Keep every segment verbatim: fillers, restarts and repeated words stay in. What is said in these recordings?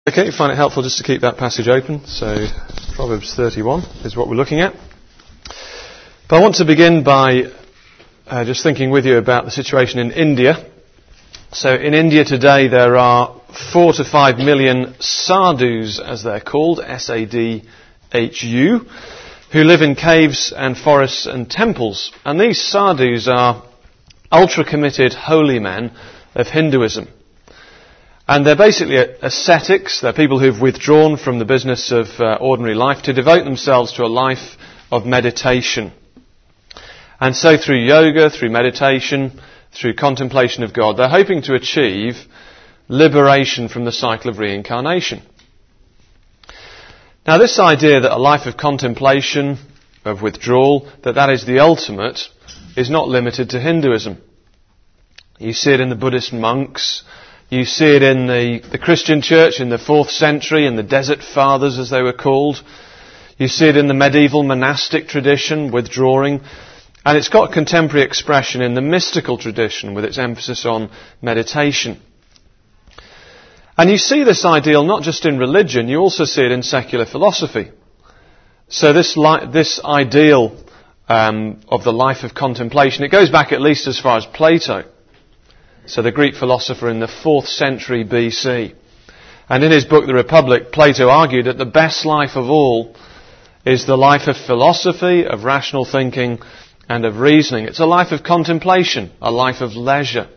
Okay, you find it helpful just to keep that passage open. So, Proverbs thirty-one is what we're looking at. But I want to begin by uh, just thinking with you about the situation in India. So, in India today there are four to five million sadhus, as they're called, S A D H U, who live in caves and forests and temples. And these sadhus are ultra-committed holy men of Hinduism. And they're basically ascetics. They're people who've withdrawn from the business of uh, ordinary life to devote themselves to a life of meditation. And so through yoga, through meditation, through contemplation of God, they're hoping to achieve liberation from the cycle of reincarnation. Now, this idea that a life of contemplation, of withdrawal, that that is the ultimate, is not limited to Hinduism. You see it in the Buddhist monks. You see it in the, the Christian church in the fourth century, in the Desert Fathers as they were called. You see it in the medieval monastic tradition, withdrawing. And it's got contemporary expression in the mystical tradition with its emphasis on meditation. And you see this ideal not just in religion, you also see it in secular philosophy. So this, li- this ideal um, of the life of contemplation, it goes back at least as far as Plato. So the Greek philosopher in the fourth century B C. And in his book, The Republic, Plato argued that the best life of all is the life of philosophy, of rational thinking, and of reasoning. It's a life of contemplation, a life of leisure.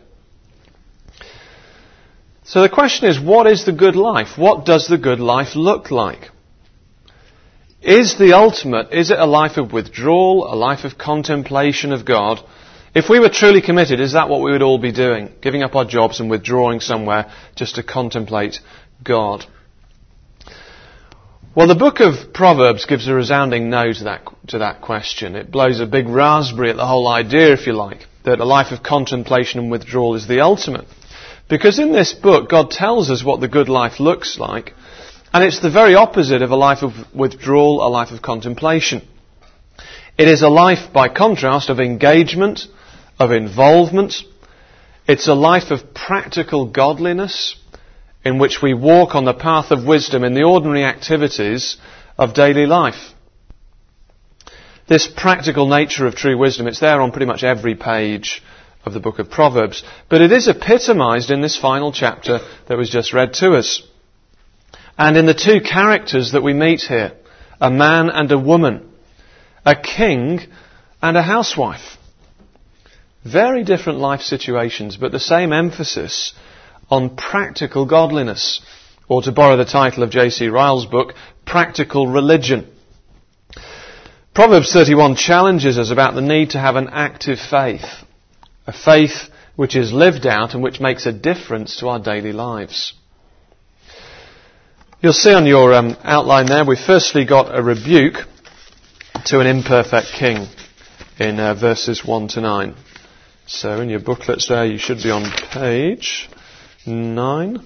So the question is, what is the good life? What does the good life look like? Is the ultimate, is it a life of withdrawal, a life of contemplation of God? If we were truly committed, is that what we would all be doing? Giving up our jobs and withdrawing somewhere just to contemplate God? Well, the book of Proverbs gives a resounding no to that, to that question. It blows a big raspberry at the whole idea, if you like, that a life of contemplation and withdrawal is the ultimate. Because in this book, God tells us what the good life looks like, and it's the very opposite of a life of withdrawal, a life of contemplation. It is a life, by contrast, of engagement, of involvement. It's a life of practical godliness in which we walk on the path of wisdom in the ordinary activities of daily life. This practical nature of true wisdom, it's there on pretty much every page of the book of Proverbs, but it is epitomised in this final chapter that was just read to us. And in the two characters that we meet here, a man and a woman, a king and a housewife. Very different life situations, but the same emphasis on practical godliness. Or to borrow the title of J C Ryle's book, Practical Religion. Proverbs thirty-one challenges us about the need to have an active faith. A faith which is lived out and which makes a difference to our daily lives. You'll see on your um, outline there, we've firstly got a rebuke to an imperfect king in uh, verses one to nine. So in your booklets there, you should be on page nine.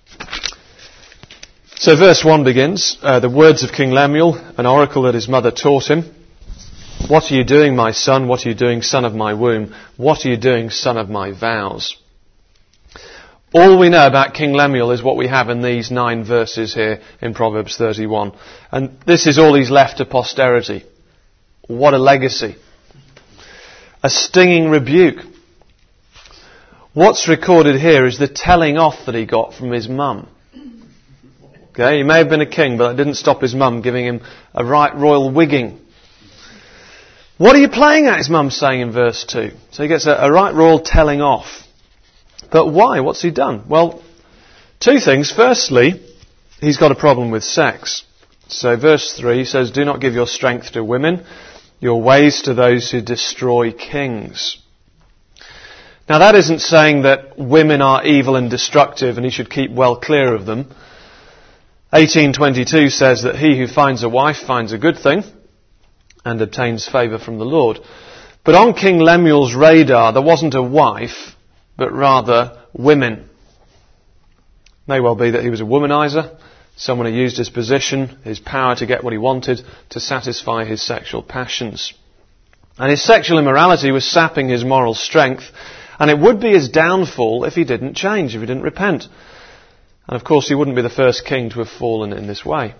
So verse one begins, uh, the words of King Lemuel, an oracle that his mother taught him. What are you doing, my son? What are you doing, son of my womb? What are you doing, son of my vows? All we know about King Lemuel is what we have in these nine verses here in Proverbs thirty-one. And this is all he's left to posterity. What a legacy. A stinging rebuke. What's recorded here is the telling off that he got from his mum. Okay, he may have been a king, but that didn't stop his mum giving him a right royal wigging. What are you playing at, his mum's saying in verse two. So he gets a, a right royal telling off. But why? What's he done? Well, two things. Firstly, he's got a problem with sex. So verse three says, do not give your strength to women, your ways to those who destroy kings. Now that isn't saying that women are evil and destructive and he should keep well clear of them. eighteen twenty-two says that he who finds a wife finds a good thing and obtains favour from the Lord. But on King Lemuel's radar there wasn't a wife, but rather women. May well be that he was a womanizer, someone who used his position, his power to get what he wanted to satisfy his sexual passions. And his sexual immorality was sapping his moral strength, and it would be his downfall if he didn't change, if he didn't repent. And of course he wouldn't be the first king to have fallen in this way.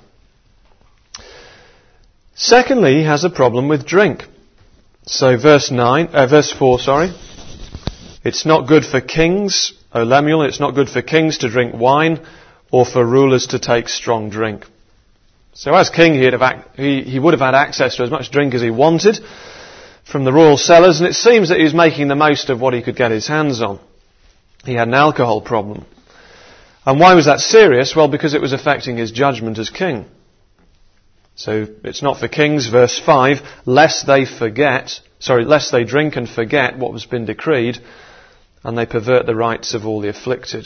Secondly, he has a problem with drink. So verse nine, uh, verse four, sorry. It's not good for kings, O Lemuel, it's not good for kings to drink wine or for rulers to take strong drink. So as king, he'd have ac- he, he would have had access to as much drink as he wanted from the royal cellars, and it seems that he was making the most of what he could get his hands on. He had an alcohol problem. And why was that serious? Well, because it was affecting his judgment as king. So it's not for kings, verse five, lest they forget, sorry, lest they drink and forget what has been decreed, and they pervert the rights of all the afflicted.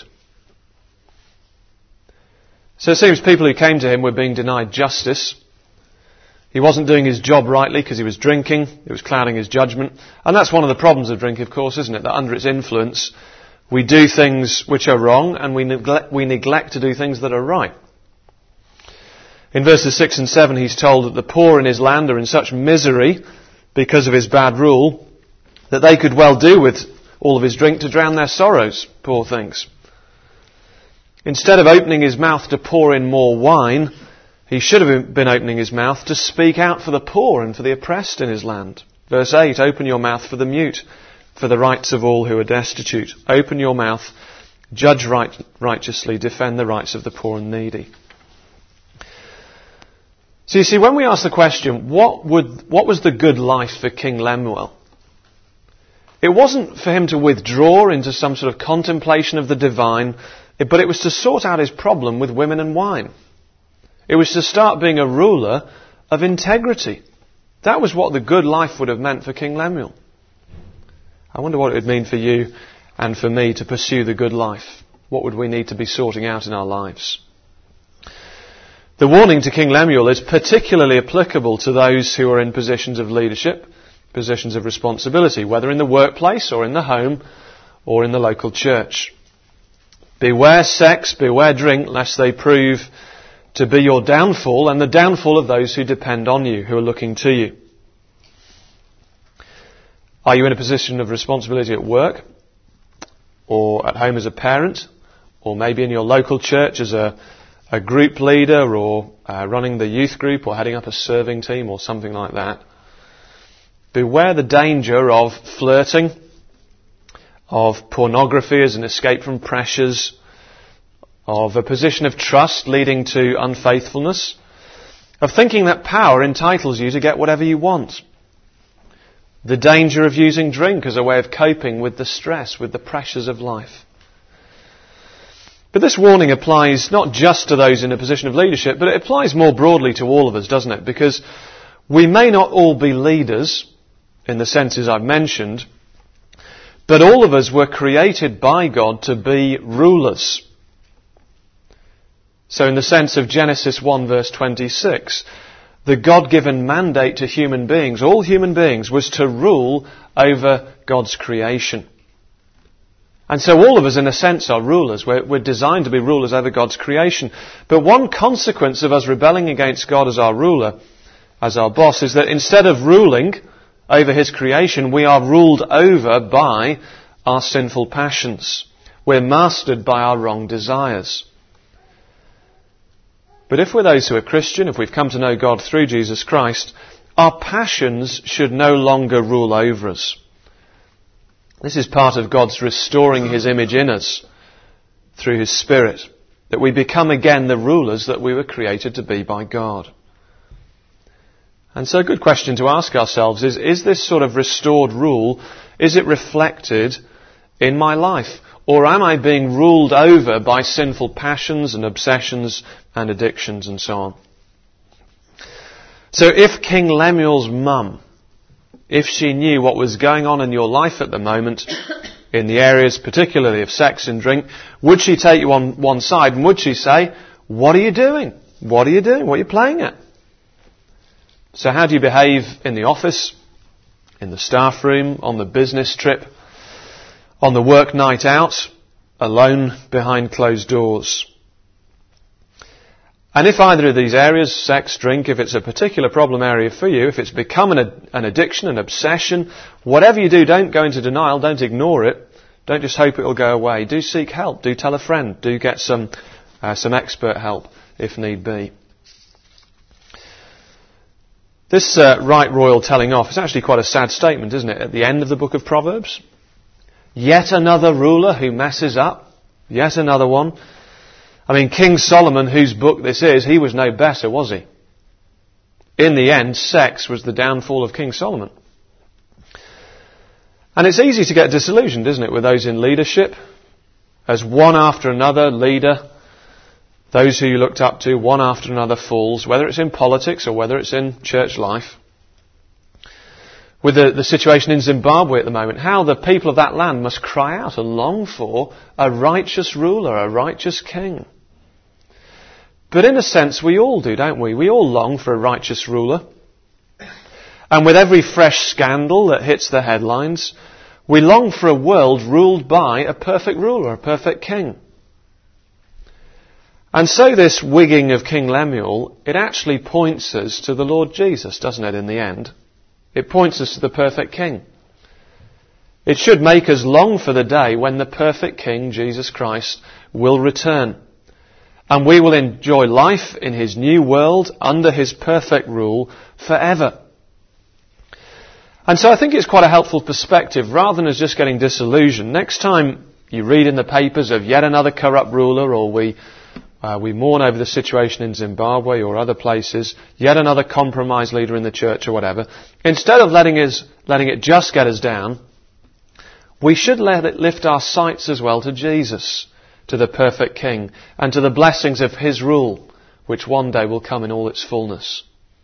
So it seems people who came to him were being denied justice. He wasn't doing his job rightly because he was drinking. It was clouding his judgment. And that's one of the problems of drink, of course, isn't it? That under its influence, we do things which are wrong and we neglect, we neglect to do things that are right. In verses six and seven, he's told that the poor in his land are in such misery because of his bad rule that they could well do with all of his drink to drown their sorrows, poor things. Instead of opening his mouth to pour in more wine, he should have been opening his mouth to speak out for the poor and for the oppressed in his land. Verse eight, open your mouth for the mute, for the rights of all who are destitute. Open your mouth, judge right, righteously, defend the rights of the poor and needy. So you see, when we ask the question, what would, what was the good life for King Lemuel? It wasn't for him to withdraw into some sort of contemplation of the divine, but it was to sort out his problem with women and wine. It was to start being a ruler of integrity. That was what the good life would have meant for King Lemuel. I wonder what it would mean for you and for me to pursue the good life. What would we need to be sorting out in our lives? The warning to King Lemuel is particularly applicable to those who are in positions of leadership, positions of responsibility, whether in the workplace or in the home or in the local church. Beware sex, beware drink, lest they prove to be your downfall and the downfall of those who depend on you, who are looking to you. Are you in a position of responsibility at work or at home as a parent or maybe in your local church as a, a group leader or uh, running the youth group or heading up a serving team or something like that? Beware the danger of flirting, of pornography as an escape from pressures, of a position of trust leading to unfaithfulness, of thinking that power entitles you to get whatever you want. The danger of using drink as a way of coping with the stress, with the pressures of life. But this warning applies not just to those in a position of leadership, but it applies more broadly to all of us, doesn't it? Because we may not all be leaders in the senses I've mentioned, but all of us were created by God to be rulers. So in the sense of Genesis one verse twenty-six, the God-given mandate to human beings, all human beings, was to rule over God's creation. And so all of us, in a sense, are rulers. We're, we're designed to be rulers over God's creation. But one consequence of us rebelling against God as our ruler, as our boss, is that instead of ruling over His creation, we are ruled over by our sinful passions. We're mastered by our wrong desires. But if we're those who are Christian, if we've come to know God through Jesus Christ, our passions should no longer rule over us. This is part of God's restoring His image in us through His Spirit, that we become again the rulers that we were created to be by God. And so a good question to ask ourselves is, is this sort of restored rule, is it reflected in my life? Or am I being ruled over by sinful passions and obsessions and addictions and so on? So if King Lemuel's mum, if she knew what was going on in your life at the moment, in the areas particularly of sex and drink, would she take you on one side and would she say, what are you doing? What are you doing? What are you playing at? So how do you behave in the office, in the staff room, on the business trip, on the work night out, alone behind closed doors? And if either of these areas, sex, drink, if it's a particular problem area for you, if it's become an, an addiction, an obsession, whatever you do, don't go into denial, don't ignore it, don't just hope it'll go away. Do seek help, do tell a friend, do get some uh, some expert help if need be. This uh, right royal telling off is actually quite a sad statement, isn't it, at the end of the book of Proverbs? Yet another ruler who messes up. Yet another one. I mean, King Solomon, whose book this is, he was no better, was he? In the end, sex was the downfall of King Solomon. And it's easy to get disillusioned, isn't it, with those in leadership? As one after another leader, those who you looked up to, one after another falls, whether it's in politics or whether it's in church life. With the, the situation in Zimbabwe at the moment, how the people of that land must cry out and long for a righteous ruler, a righteous king. But in a sense, we all do, don't we? We all long for a righteous ruler. And with every fresh scandal that hits the headlines, we long for a world ruled by a perfect ruler, a perfect king. And so this wigging of King Lemuel, it actually points us to the Lord Jesus, doesn't it, in the end? It points us to the perfect king. It should make us long for the day when the perfect king, Jesus Christ, will return. And we will enjoy life in his new world under his perfect rule forever. And so I think it's quite a helpful perspective, rather than us just getting disillusioned. Next time you read in the papers of yet another corrupt ruler, or we uh, we mourn over the situation in Zimbabwe or other places, yet another compromised leader in the church or whatever, instead of letting us letting it just get us down, we should let it lift our sights as well to Jesus, to the perfect King, and to the blessings of his rule, which one day will come in all its fullness.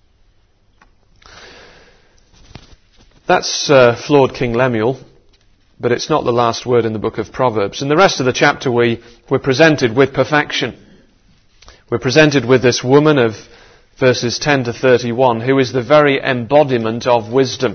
That's uh, flawed King Lemuel, but it's not the last word in the book of Proverbs. In the rest of the chapter we, we're presented with perfection. We're presented with this woman of verses ten to thirty-one, who is the very embodiment of wisdom.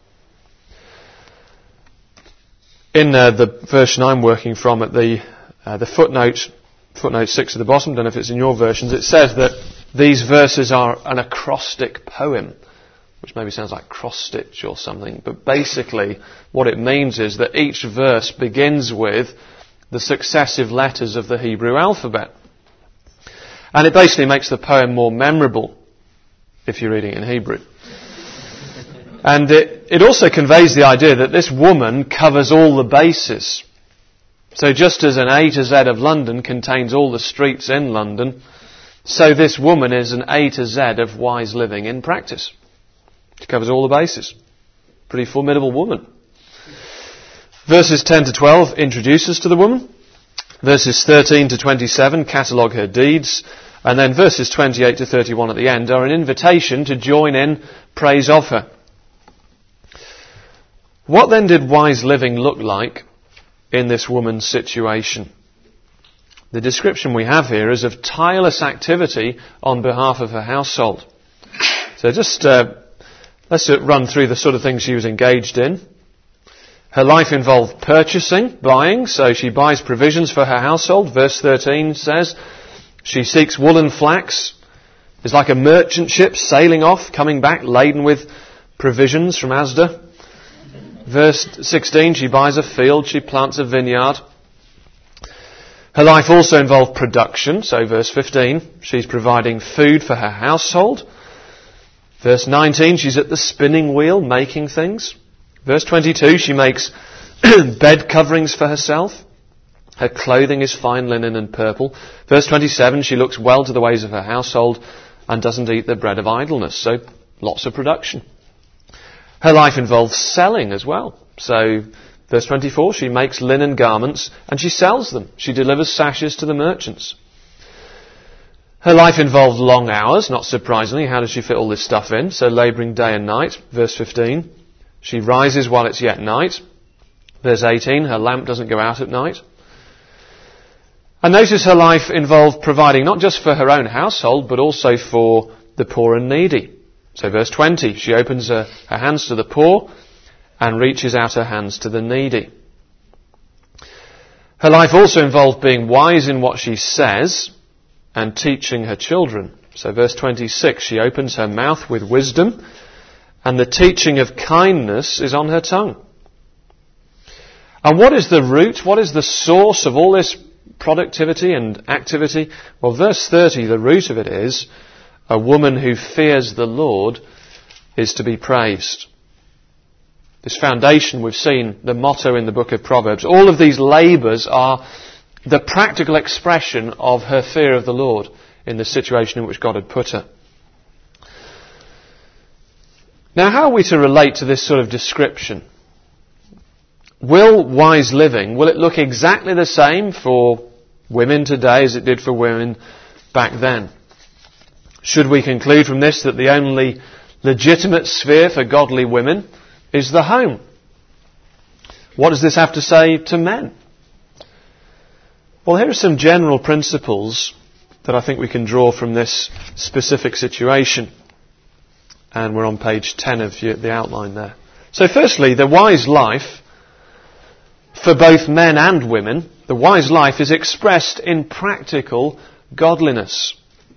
In uh, the version I'm working from, at the uh, the footnote, footnote six at the bottom, I don't know if it's in your versions, it says that these verses are an acrostic poem, which maybe sounds like cross-stitch or something. But basically, what it means is that each verse begins with the successive letters of the Hebrew alphabet. And it basically makes the poem more memorable if you're reading it in Hebrew. And it, it also conveys the idea that this woman covers all the bases. So just as an A to Z of London contains all the streets in London, so this woman is an A to Z of wise living in practice. She covers all the bases. Pretty formidable woman. Verses ten to twelve introduce us to the woman. Verses thirteen to twenty-seven catalogue her deeds. And then verses twenty-eight to thirty-one at the end are an invitation to join in praise of her. What then did wise living look like in this woman's situation? The description we have here is of tireless activity on behalf of her household. So just uh, let's run through the sort of things she was engaged in. Her life involved purchasing, buying, so she buys provisions for her household. Verse thirteen says, she seeks wool and flax. It's like a merchant ship sailing off, coming back laden with provisions from Asda. Verse sixteen, she buys a field, she plants a vineyard. Her life also involved production, so verse fifteen, she's providing food for her household. Verse nineteen, she's at the spinning wheel making things. Verse twenty-two, she makes bed coverings for herself. Her clothing is fine linen and purple. Verse twenty-seven, she looks well to the ways of her household and doesn't eat the bread of idleness. So lots of production. Her life involves selling as well. So verse twenty-four, she makes linen garments and she sells them. She delivers sashes to the merchants. Her life involved long hours, not surprisingly. How does she fit all this stuff in? So labouring day and night. Verse fifteen, she rises while it's yet night. Verse eighteen, her lamp doesn't go out at night. And notice her life involved providing not just for her own household, but also for the poor and needy. So verse twenty, she opens her, her hands to the poor and reaches out her hands to the needy. Her life also involved being wise in what she says and teaching her children. So verse twenty-six, she opens her mouth with wisdom and the teaching of kindness is on her tongue. And what is the root, what is the source of all this productivity and activity? Well, verse thirty, the root of it is, a woman who fears the Lord is to be praised. This foundation, we've seen the motto in the book of Proverbs. All of these labours are the practical expression of her fear of the Lord in the situation in which God had put her. Now, how are we to relate to this sort of description? Will wise living, will it look exactly the same for women today as it did for women back then? Should we conclude from this that the only legitimate sphere for godly women is the home? What does this have to say to men? Well, here are some general principles that I think we can draw from this specific situation. And we're on page ten of the outline there. So firstly, the wise life, for both men and women, the wise life is expressed in practical godliness.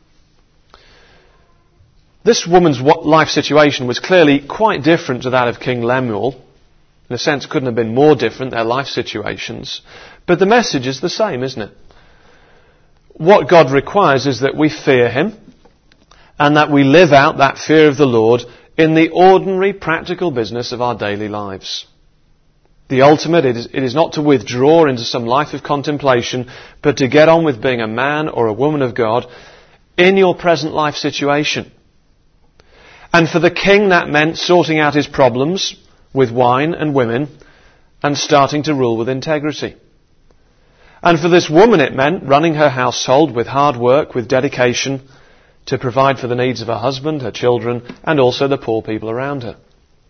This woman's life situation was clearly quite different to that of King Lemuel. In a sense, it couldn't have been more different, their life situations. But the message is the same, isn't it? What God requires is that we fear Him and that we live out that fear of the Lord in the ordinary practical business of our daily lives. The ultimate, it is, it is not to withdraw into some life of contemplation, but to get on with being a man or a woman of God in your present life situation. And for the king, that meant sorting out his problems with wine and women and starting to rule with integrity. And for this woman, it meant running her household with hard work, with dedication, to provide for the needs of her husband, her children, and also the poor people around her.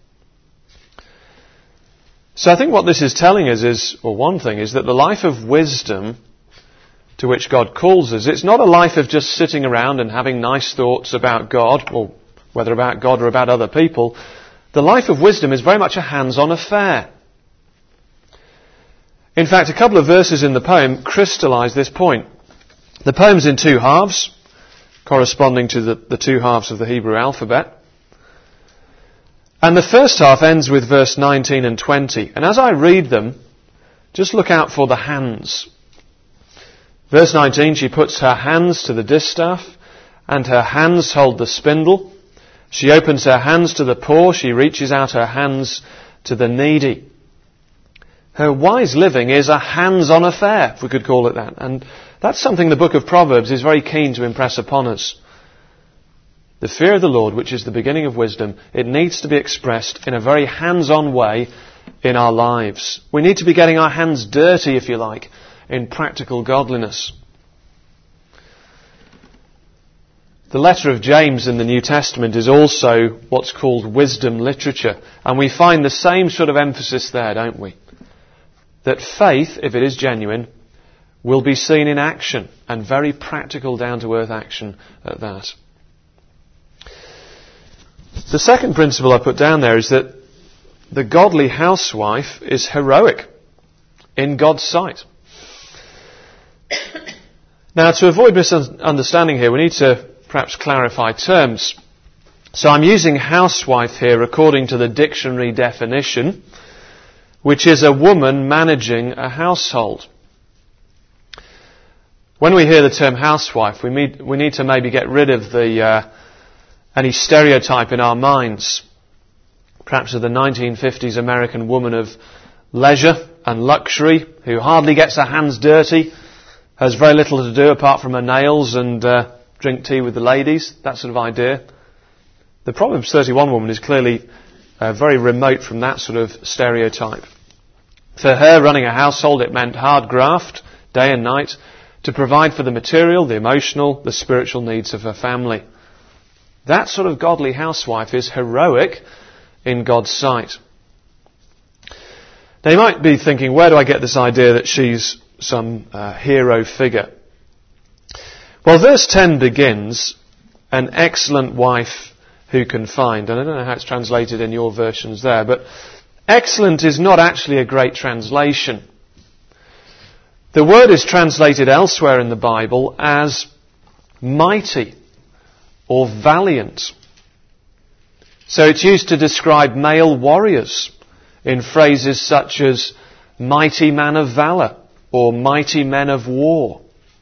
So I think what this is telling us is, or one thing, is that the life of wisdom to which God calls us, it's not a life of just sitting around and having nice thoughts about God, or whether about God or about other people. The life of wisdom is very much a hands-on affair. In fact, a couple of verses in the poem crystallise this point. The poem's in two halves, corresponding to the, the two halves of the Hebrew alphabet. And the first half ends with verse nineteen and twenty. And as I read them, just look out for the hands. Verse nineteen, she puts her hands to the distaff, and her hands hold the spindle. She opens her hands to the poor. She reaches out her hands to the needy. Her wise living is a hands-on affair, if we could call it that. And that's something the book of Proverbs is very keen to impress upon us. The fear of the Lord, which is the beginning of wisdom, it needs to be expressed in a very hands-on way in our lives. We need to be getting our hands dirty, if you like, in practical godliness. The letter of James in the New Testament is also what's called wisdom literature. And we find the same sort of emphasis there, don't we? That faith, if it is genuine, will be seen in action, and very practical, down-to-earth action at that. The second principle I put down there is that the godly housewife is heroic in God's sight. Now, to avoid misunderstanding here, we need to perhaps clarify terms. So I'm using housewife here according to the dictionary definition, which is a woman managing a household. When we hear the term housewife, we need, we need to maybe get rid of the uh, any stereotype in our minds, perhaps of the nineteen fifties American woman of leisure and luxury, who hardly gets her hands dirty, has very little to do apart from her nails and uh, drink tea with the ladies, that sort of idea. The Proverbs thirty-one woman is clearly uh, very remote from that sort of stereotype. For her, running a household, it meant hard graft, day and night, to provide for the material, the emotional, the spiritual needs of her family. That sort of godly housewife is heroic in God's sight. Now you might be thinking, where do I get this idea that she's some uh, hero figure? Well, verse ten begins, an excellent wife who can find. And I don't know how it's translated in your versions there, but excellent is not actually a great translation. The word is translated elsewhere in the Bible as mighty or valiant. So it's used to describe male warriors in phrases such as mighty man of valor or mighty men of war.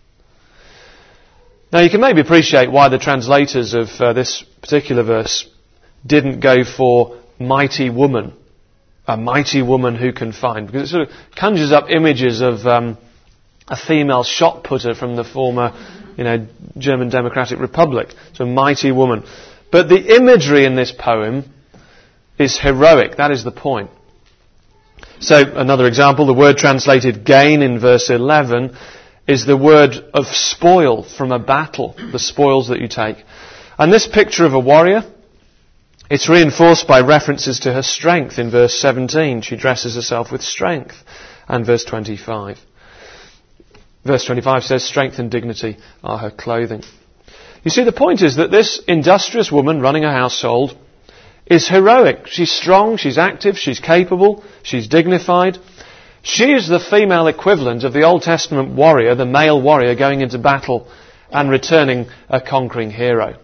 Now you can maybe appreciate why the translators of uh, this particular verse didn't go for mighty woman, a mighty woman who can find, because it sort of conjures up images of um, a female shot putter from the former, you know, German Democratic Republic. So a mighty woman. But the imagery in this poem is heroic. That is the point. So another example, the word translated gain in verse eleven is the word of spoil from a battle, the spoils that you take. And this picture of a warrior, it's reinforced by references to her strength in verse seventeen. She dresses herself with strength. And verse twenty-five. Verse twenty-five says, strength and dignity are her clothing. You see, the point is that this industrious woman running a household is heroic. She's strong, she's active, she's capable, she's dignified. She is the female equivalent of the Old Testament warrior, the male warrior going into battle and returning a conquering hero.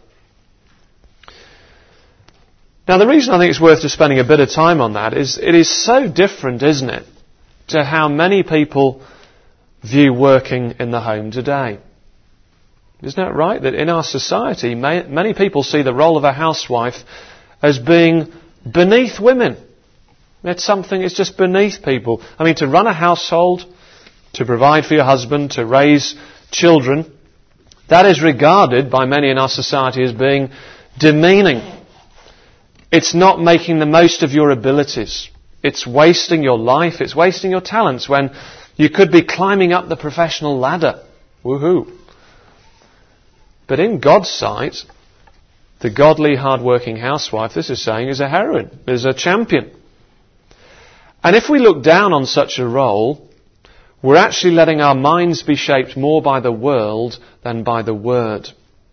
Now the reason I think it's worth just spending a bit of time on that is it is so different, isn't it, to how many people view working in the home today. Isn't that right? That in our society, many people see the role of a housewife as being beneath women. It's something, it's just beneath people. I mean, to run a household, to provide for your husband, to raise children, that is regarded by many in our society as being demeaning. It's not making the most of your abilities. It's wasting your life, it's wasting your talents when you could be climbing up the professional ladder. Woohoo. But in God's sight, the godly, hard-working housewife, this is saying, is a heroine, is a champion. And if we look down on such a role, we're actually letting our minds be shaped more by the world than by the Word.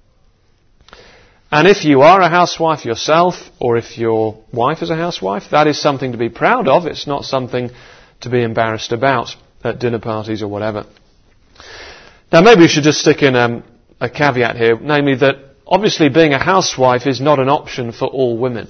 And if you are a housewife yourself, or if your wife is a housewife, that is something to be proud of. It's not something to be embarrassed about at dinner parties or whatever. Now maybe we should just stick in um, a caveat here, namely that obviously being a housewife is not an option for all women.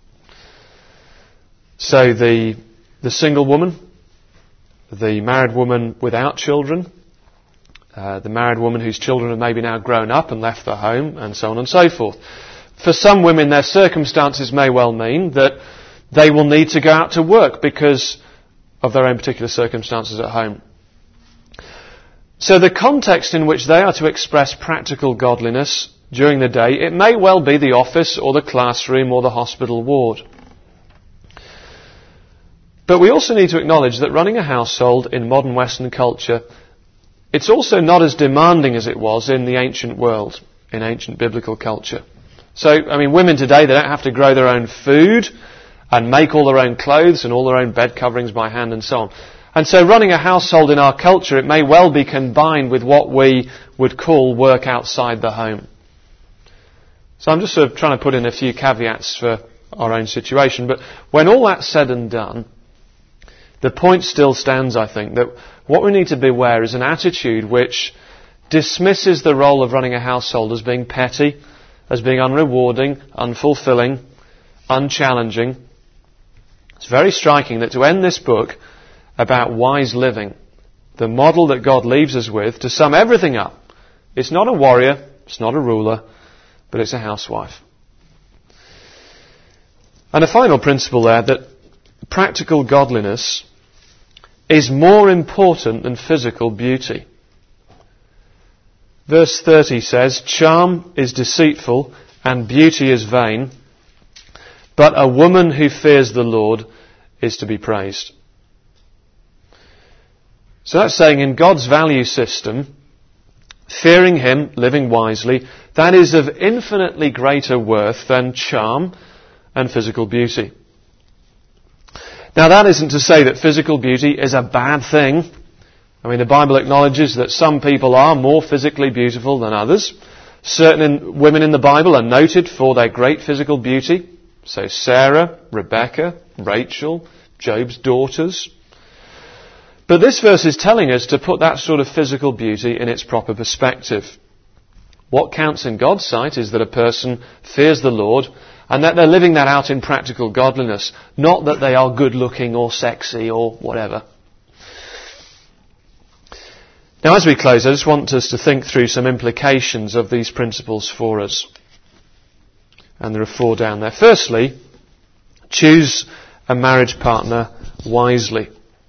So the the single woman, the married woman without children, uh, the married woman whose children have maybe now grown up and left the home, and so on and so forth. For some women, their circumstances may well mean that they will need to go out to work because of their own particular circumstances at home. So the context in which they are to express practical godliness during the day, it may well be the office or the classroom or the hospital ward. But we also need to acknowledge that running a household in modern Western culture, it's also not as demanding as it was in the ancient world, in ancient biblical culture. So, I mean, women today, they don't have to grow their own food and make all their own clothes and all their own bed coverings by hand and so on. And so running a household in our culture, it may well be combined with what we would call work outside the home. So I'm just sort of trying to put in a few caveats for our own situation. But when all that's said and done, the point still stands, I think, that what we need to beware is an attitude which dismisses the role of running a household as being petty, as being unrewarding, unfulfilling, unchallenging. It's very striking that to end this book about wise living, the model that God leaves us with, to sum everything up, it's not a warrior, it's not a ruler, but it's a housewife. And a final principle there, that practical godliness is more important than physical beauty. Verse thirty says, charm is deceitful and beauty is vain, but a woman who fears the Lord is to be praised. So that's saying in God's value system, fearing Him, living wisely, that is of infinitely greater worth than charm and physical beauty. Now that isn't to say that physical beauty is a bad thing. I mean, the Bible acknowledges that some people are more physically beautiful than others. Certain women in the Bible are noted for their great physical beauty. So Sarah, Rebecca, Rachel, Job's daughters. But this verse is telling us to put that sort of physical beauty in its proper perspective. What counts in God's sight is that a person fears the Lord and that they're living that out in practical godliness, not that they are good looking or sexy or whatever. Now, as we close, I just want us to think through some implications of these principles for us. And there are four down there. Firstly, choose a marriage partner wisely.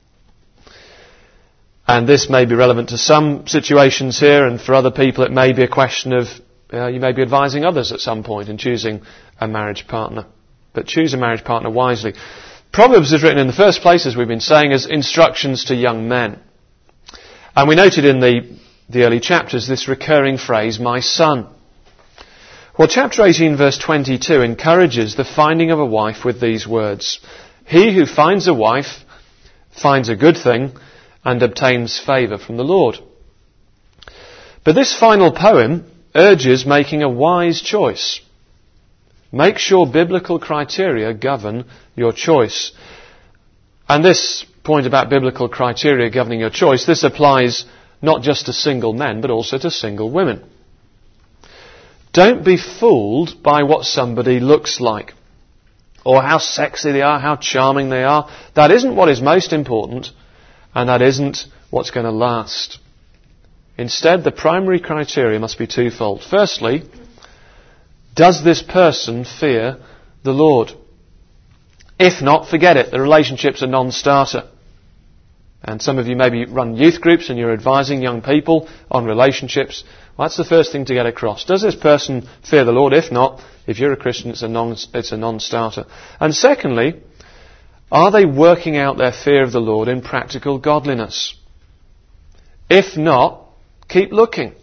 And this may be relevant to some situations here, and for other people it may be a question of, uh, you may be advising others at some point in choosing a marriage partner. But choose a marriage partner wisely. Proverbs is written in the first place, as we've been saying, as instructions to young men. And we noted in the, the early chapters this recurring phrase, my son. Well, chapter eighteen, verse twenty-two encourages the finding of a wife with these words. He who finds a wife finds a good thing and obtains favour from the Lord. But this final poem urges making a wise choice. Make sure biblical criteria govern your choice. And this point about biblical criteria governing your choice, this applies not just to single men, but also to single women. Don't be fooled by what somebody looks like, or how sexy they are, how charming they are. That isn't what is most important, and that isn't what's going to last. Instead, the primary criteria must be twofold. Firstly, does this person fear the Lord? If not, forget it. The relationship's a non-starter. And some of you maybe run youth groups and you're advising young people on relationships. Well, that's the first thing to get across. Does this person fear the Lord? If not, if you're a Christian, it's a non, it's a non-starter. And secondly, are they working out their fear of the Lord in practical godliness? If not, keep looking.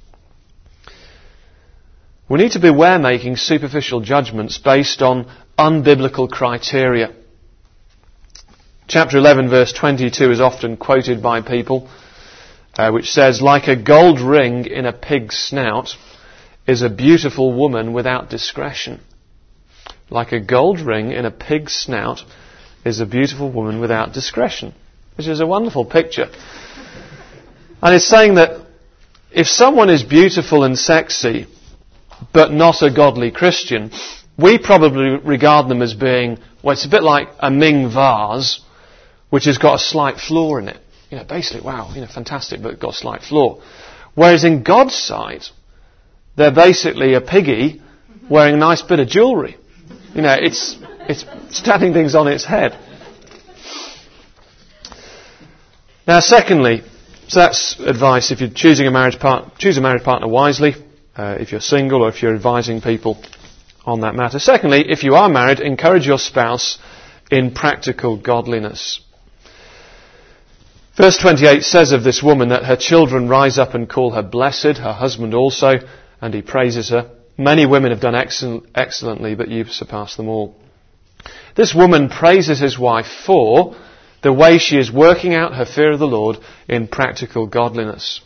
We need to beware making superficial judgments based on unbiblical criteria. Chapter eleven, verse twenty-two is often quoted by people, uh, which says, like a gold ring in a pig's snout is a beautiful woman without discretion. Like a gold ring in a pig's snout is a beautiful woman without discretion, which is a wonderful picture. And it's saying that if someone is beautiful and sexy, but not a godly Christian, we probably regard them as being, well, it's a bit like a Ming vase, which has got a slight flaw in it. You know, basically, wow, you know, fantastic, but got a slight flaw. Whereas in God's sight, they're basically a piggy wearing a nice bit of jewellery. You know, it's it's standing things on its head. Now, secondly, so that's advice if you're choosing a marriage partner, choose a marriage partner wisely, uh, if you're single or if you're advising people on that matter. Secondly, if you are married, encourage your spouse in practical godliness. Verse twenty-eight says of this woman that her children rise up and call her blessed, her husband also, and he praises her. Many women have done excellent, excellently, but you've surpassed them all. This woman praises his wife for the way she is working out her fear of the Lord in practical godliness.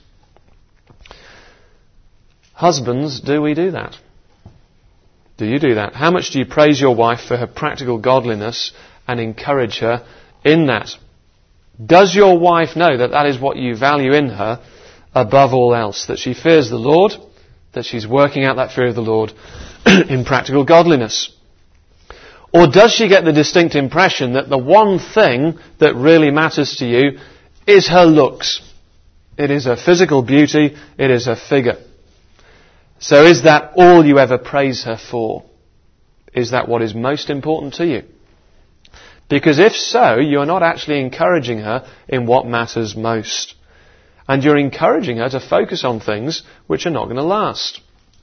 Husbands, do we do that? Do you do that? How much do you praise your wife for her practical godliness and encourage her in that? Does your wife know that that is what you value in her above all else? That she fears the Lord, that she's working out that fear of the Lord in practical godliness? Or does she get the distinct impression that the one thing that really matters to you is her looks? It is her physical beauty, it is her figure. So is that all you ever praise her for? Is that what is most important to you? Because if so, you're not actually encouraging her in what matters most. And you're encouraging her to focus on things which are not going to last.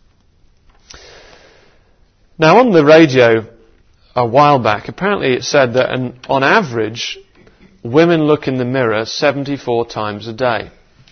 Now, on the radio a while back, apparently it said that an, on average, women look in the mirror seventy-four times a day.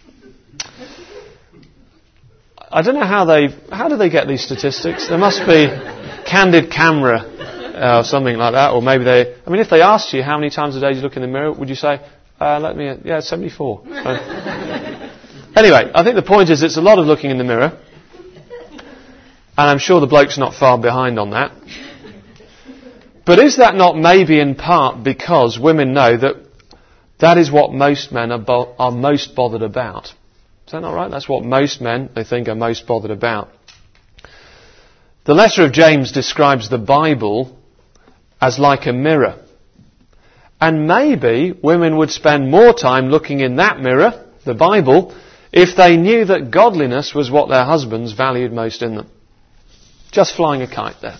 I don't know how they, how do they get these statistics? There must be candid camera uh, or something like that, or maybe they, I mean, if they asked you how many times a day you look in the mirror, would you say, uh, let me, yeah, seventy-four. So, anyway, I think the point is it's a lot of looking in the mirror, and I'm sure the bloke's not far behind on that. But is that not maybe in part because women know that that is what most men are, bo- are most bothered about? Is that not right? That's what most men, they think, are most bothered about. The letter of James describes the Bible as like a mirror. And maybe women would spend more time looking in that mirror, the Bible, if they knew that godliness was what their husbands valued most in them. Just flying a kite there.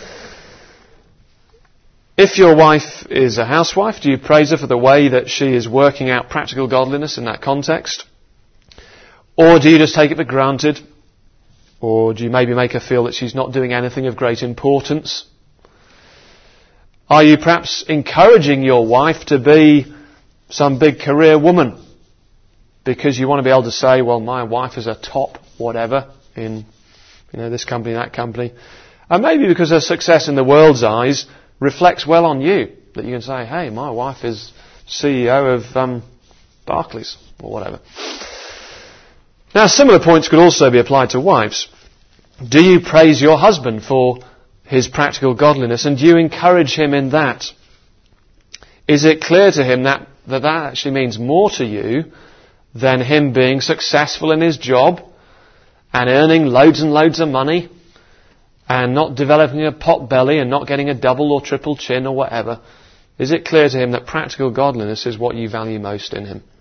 If your wife is a housewife, do you praise her for the way that she is working out practical godliness in that context? Or do you just take it for granted? Or do you maybe make her feel that she's not doing anything of great importance? Are you perhaps encouraging your wife to be some big career woman because you want to be able to say, well, my wife is a top whatever in, you know, this company, that company. And maybe because her success in the world's eyes reflects well on you, that you can say, hey, my wife is C E O of um, Barclays or whatever. Now, similar points could also be applied to wives. Do you praise your husband for his practical godliness, and do you encourage him in that? Is it clear to him that that, that actually means more to you than him being successful in his job and earning loads and loads of money and not developing a pot belly and not getting a double or triple chin or whatever? Is it clear to him that practical godliness is what you value most in him?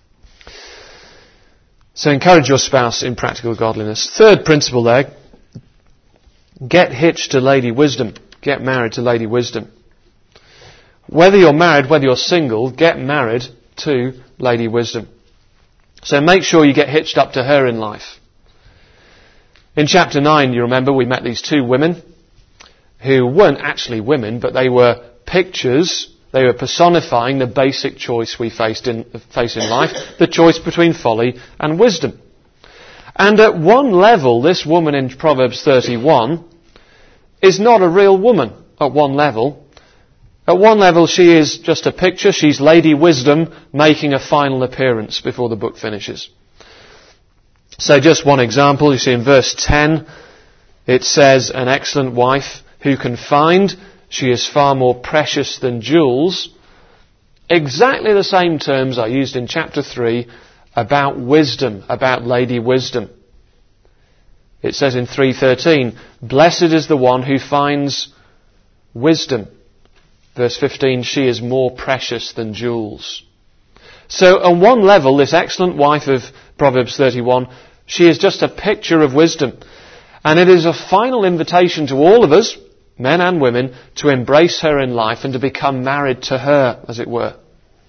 So encourage your spouse in practical godliness. Third principle there, get hitched to Lady Wisdom. Get married to Lady Wisdom. Whether you're married, whether you're single, get married to Lady Wisdom. So make sure you get hitched up to her in life. In chapter nine, you remember, we met these two women who weren't actually women, but they were pictures. They were personifying the basic choice we faced in, face in life, the choice between folly and wisdom. And at one level, this woman in Proverbs thirty-one is not a real woman at one level. At one level, she is just a picture. She's Lady Wisdom making a final appearance before the book finishes. So just one example, you see in verse ten, it says, an excellent wife who can find, she is far more precious than jewels. Exactly the same terms are used in chapter three about wisdom, about Lady Wisdom. It says in three thirteen, blessed is the one who finds wisdom. Verse fifteen, she is more precious than jewels. So on one level, this excellent wife of Proverbs thirty-one, she is just a picture of wisdom. And it is a final invitation to all of us, men and women, to embrace her in life and to become married to her, as it were.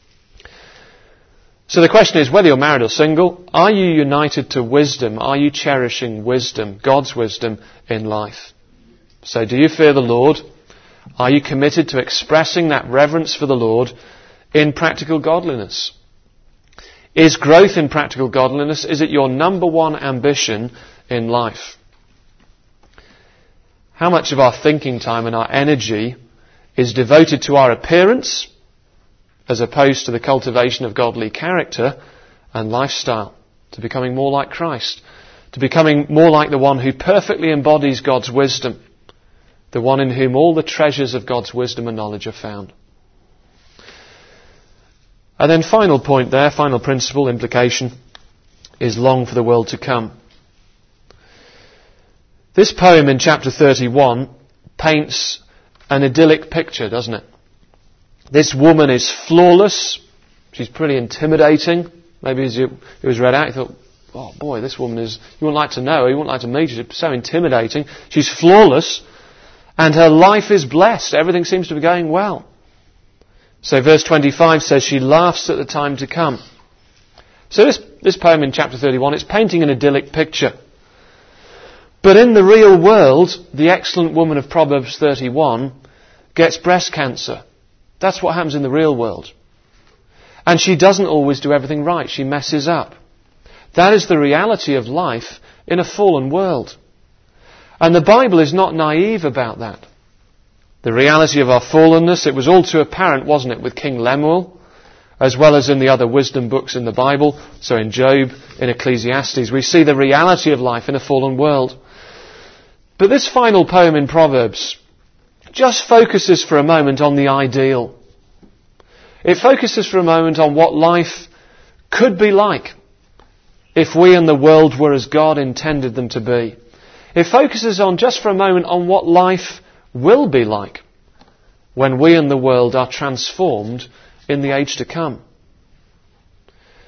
So the question is, whether you're married or single, are you united to wisdom? Are you cherishing wisdom, God's wisdom in life? So do you fear the Lord? Are you committed to expressing that reverence for the Lord in practical godliness? Is growth in practical godliness, is it your number one ambition in life? How much of our thinking time and our energy is devoted to our appearance as opposed to the cultivation of godly character and lifestyle, to becoming more like Christ, to becoming more like the one who perfectly embodies God's wisdom, the one in whom all the treasures of God's wisdom and knowledge are found? And then final point there, final principle, implication, is long for the world to come. This poem in chapter thirty-one paints an idyllic picture, doesn't it? This woman is flawless. She's pretty intimidating. Maybe as you, it was read out, you thought, oh boy, this woman is, you wouldn't like to know her, you wouldn't like to meet her. She's so intimidating. She's flawless. And her life is blessed. Everything seems to be going well. So verse twenty-five says she laughs at the time to come. So this, this poem in chapter thirty-one, it's painting an idyllic picture. But in the real world, the excellent woman of Proverbs thirty-one gets breast cancer. That's what happens in the real world. And she doesn't always do everything right. She messes up. That is the reality of life in a fallen world. And the Bible is not naive about that. The reality of our fallenness, it was all too apparent, wasn't it, with King Lemuel, as well as in the other wisdom books in the Bible. So in Job, in Ecclesiastes, we see the reality of life in a fallen world. But this final poem in Proverbs just focuses for a moment on the ideal. It focuses for a moment on what life could be like if we and the world were as God intended them to be. It focuses on, just for a moment, on what life will be like when we and the world are transformed in the age to come.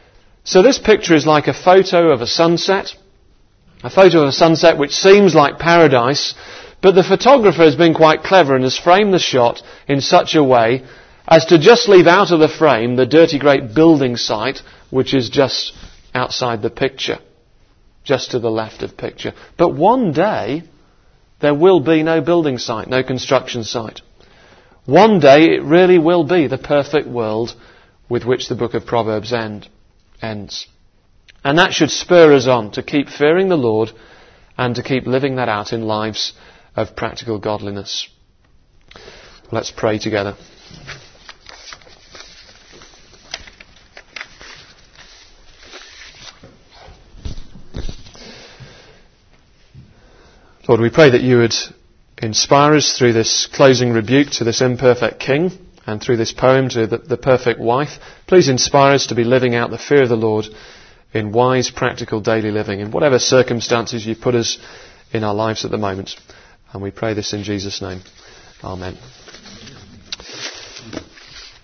So this picture is like a photo of a sunset, a photo of a sunset which seems like paradise, but the photographer has been quite clever and has framed the shot in such a way as to just leave out of the frame the dirty great building site which is just outside the picture, just to the left of picture. But one day there will be no building site, no construction site. One day it really will be the perfect world with which the book of Proverbs end, ends. And that should spur us on to keep fearing the Lord and to keep living that out in lives of practical godliness. Let's pray together. Lord, we pray that you would inspire us through this closing rebuke to this imperfect king and through this poem to the, the perfect wife. Please inspire us to be living out the fear of the Lord in wise, practical daily living in whatever circumstances you put us in our lives at the moment. And we pray this in Jesus' name. Amen.